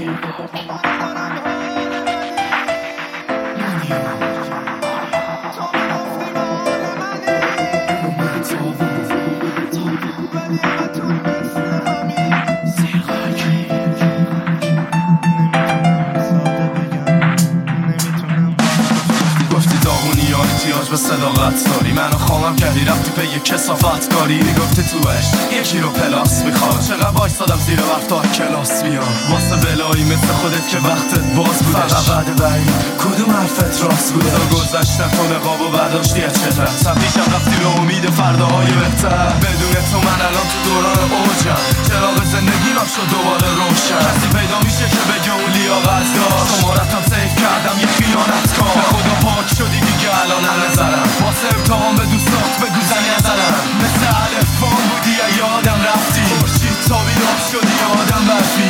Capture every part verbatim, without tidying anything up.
به صداقت داری منو خامم کردی رفتی پی یه کسافت کاری میگفتی تو عشق یکی رو پلاس میخواد چقدر وایسادم زیر برف تا کلاس بیام واسه بلایی مثل خودت که وقتت باز بودش فقط بعد بعید کدوم حرفت راست بود تا گذشتم تو نقاب و برداشتی از چتر سبیشم رفتی به امید فرداهای بهتر بدون تو من الان تو دوران اوجم چراغ زندگیمم شد دوباره روشن کسی پیدا میشه که بگه اون لیاقت داشت شمارتم سیف کردم یه خیانت کار به خدا پاک شدی دیگه الان نظرم واسه امتحان به دوستات بگو زنی نزنم مثل الفان بودی یا یادم رفتی خورشید تا بیدار شدی یادم برفی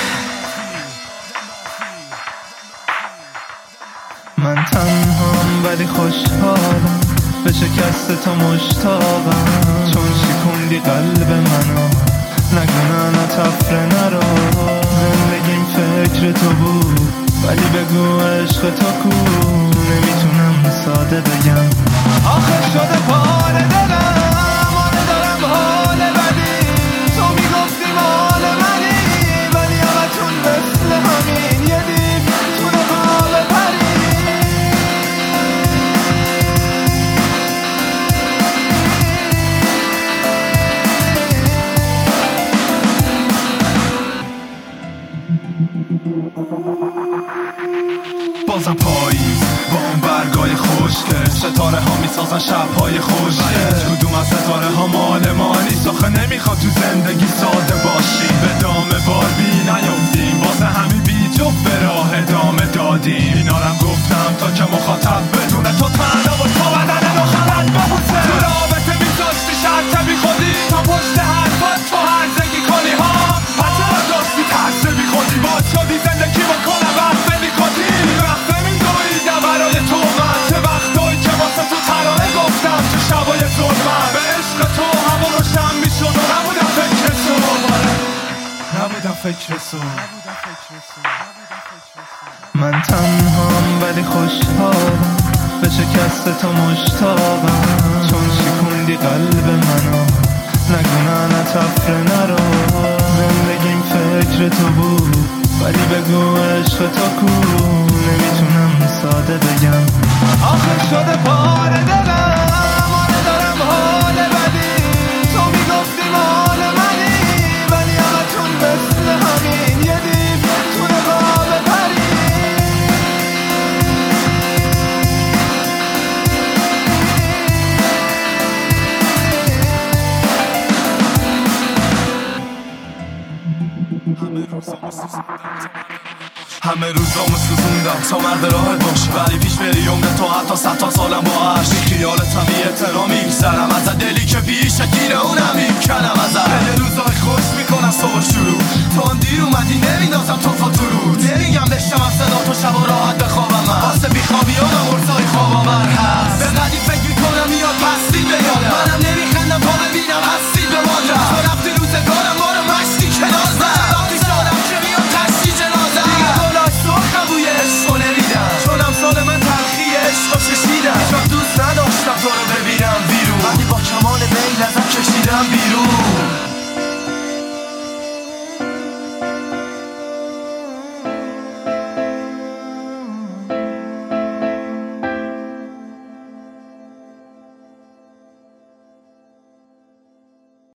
من تنهام ولی خوشحالم به شکست تو مشتاقم چون شکوندی قلب منو نگو نه نه تفره نرو زندگیم فکر تو بود ولی بگو عشق تو کو نمیتونم ساده بگم آخه شده پار دلم آره دارم حال بدی تو میگفتی مال منی ولی همتون مثل همین یه دیو تو نقاب پری بازم پاییز با اون برگای خوشگل ستاره ها میسازن شبهای خوشگل کدوم از ستاره ها مال ما نیست آخه نمیخواد تو زندگی ساده باشیم به دام باربی نیافتیم واسه همین بی جفت به راه ادامه دادیم اینا رم گفتم تا که مخاطب بدونه تو تنها و تو بدن رو خلط ببوسه تو رابطه میذاشتی شرط بی خودی تا پشت حرفات تو هرزگی کنی ها حتی داشتی ترسه بی خودی باز شدی زندگی بکنم وقت بی خودی وقت میدویدم برای تو من چه وقتایی که واسه تو ترانه گفتم تو شبای ظلمم به عشق تو هوا روشن میشد و نبودم فکر تو نبودم فکر تو من تنهام ولی خوشحالم به شکست تو مشتاقم چون شکوندی قلب منو نگو نه نه تفره نرو زندگیم فکر تو بود ولی بگو عشق تو کو نمیتونم ساده بگم آخه شده پار دلم آره دارم حال بدی تو میگفتی مال منی ولی همتون مثل همین یه دیو تو نقاب پری همه روزامو سوزوندم تا مرد راهت باشی ولی پیش بری عمر تو حتی صد تا سالم با عشق خیالت هم بی احترامی میگذرم از دلی که پیش گیره اونمی